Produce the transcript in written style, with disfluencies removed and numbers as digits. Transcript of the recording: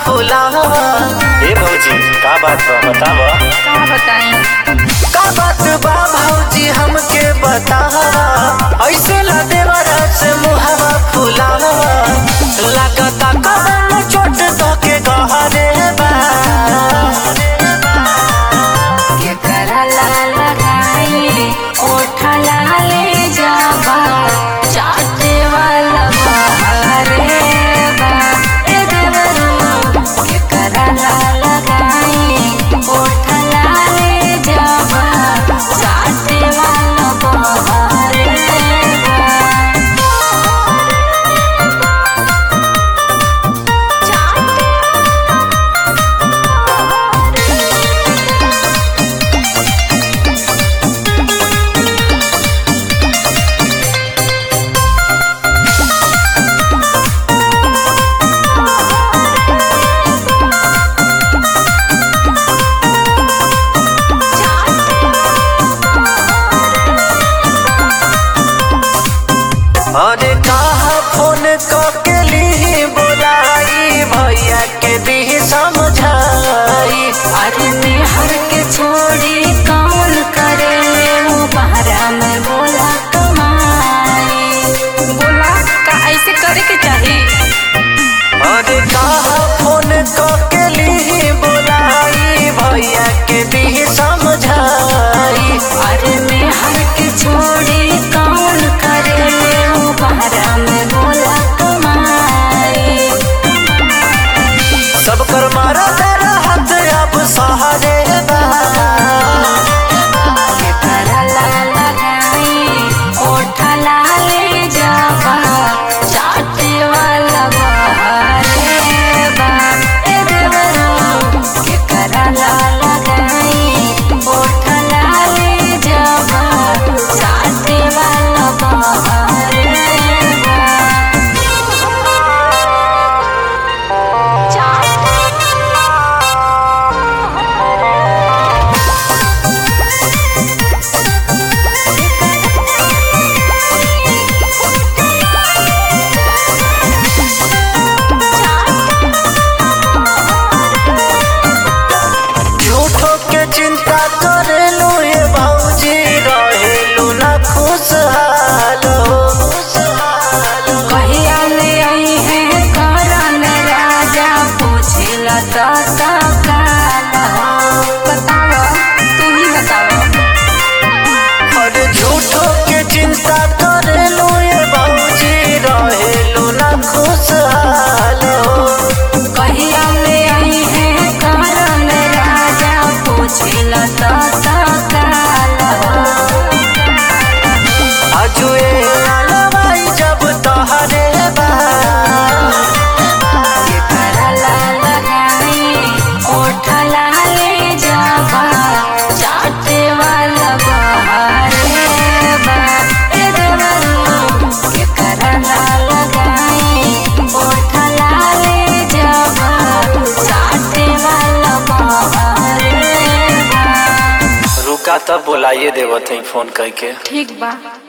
फुलावा। ए भौजी का बात बा बताव। का बताई का बात बा भौजी हमके बतावा। ऐसे ला देवरा से मुहावा फुलावा। लगता कमर चोट तो के गहरे बा। के करला लगाई ओठा लाले जाबा चाटे वाला बहारे बा। ए देवरू के करला लगाई ओठा लाले जाबा चाटे वाला बहारे अरे कहा फोन करके ली बोलाई भैया के दी समझाई। अरे निहर के छोड़ी कौन करे वो बहरा में बोला कमाई। बोला का ऐसे करे के चाही। अरे कहा फोन करके ली बोलाई भैया के दी समझाई। अरे निहर के छोड़ी कौन करे वो बहरा में बोला कमाई। सब कर मारा तेरा हाथ अब सहारे बा। के करला लगाई ओठा लाले जाबा चाटे वाला बहारे बा। ए देवरू के करला लगाई ओठा लाले जाबा चाटे वाला बहारे बा। झूठो के चिंता करेलू ये भौजी रहेलू ना खुशहाल हो। कहिया ले आई है करन राजा पूछिला दाता काला। बताओ तू ही बताओ। अरे झूठो के चिंता करेलू ये भौजी रहेलू ना खुशहाल हो। कहिया ले आई है करन राजा पूछिला दाता काला। आजुए अलवाई जब तोहरे बा। के करला लगाई ओठा लाले जाबा चाटे वाला बहारे बा। ए देवरू के करला लगाई ओठा लाले जाबा चाटे वाला बहारे बा। रुका तब बुलाइए देवत हई फोन करके। ठीक बा।